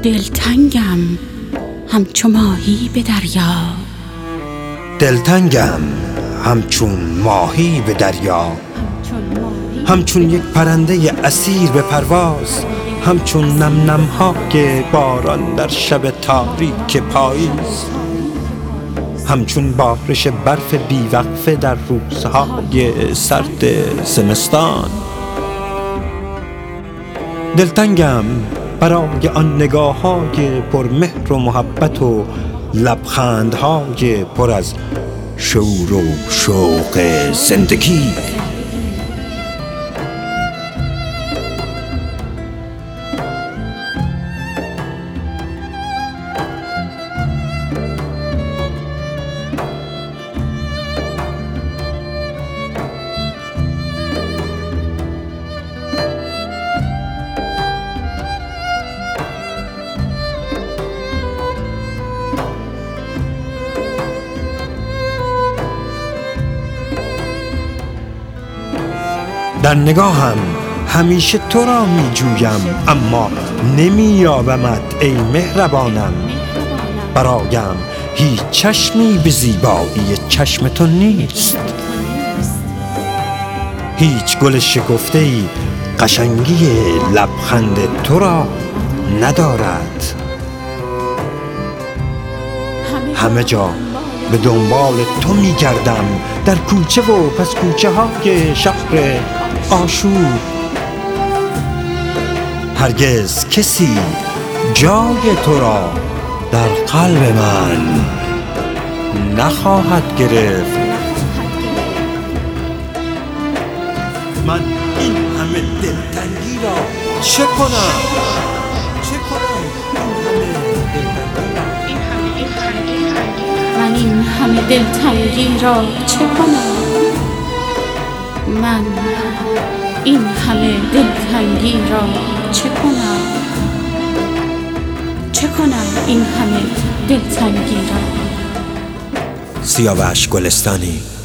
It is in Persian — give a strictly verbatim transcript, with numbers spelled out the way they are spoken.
دلتنگم همچو ماهی به دریا، دلتنگم همچون ماهی به دریا، همچون یک پرنده اسیر به پرواز، همچون نم نم های باران در شب تاریک پاییز، همچون بارش برف بیوقفه در روزهای سرد زمستان. دلتنگم برای آن نگاه‌های پرمهر و محبت و لبخندهای پر از شور و شوق زندگی. در نگاهم همیشه تو را می جویم، اما نمی یابمت ای مهربانم. برایم هیچ چشمی به زیبایی چشم تو نیست، هیچ گل شکفته‌ای قشنگی لبخند تو را ندارد. همه جا به دنبال تو می گردم، در کوچه و پس کوچه های شهر آشور. هرگز کسی جای تو را در قلب من نخواهد گرفت. من این همه دلتنگی را چه کنم؟ چه کنم من این همه دلتنگی را چه کنم؟ من این همه دلتنگی را چه کنم؟ چه کنم این همه دلتنگی را؟ سیاوش گلستانی.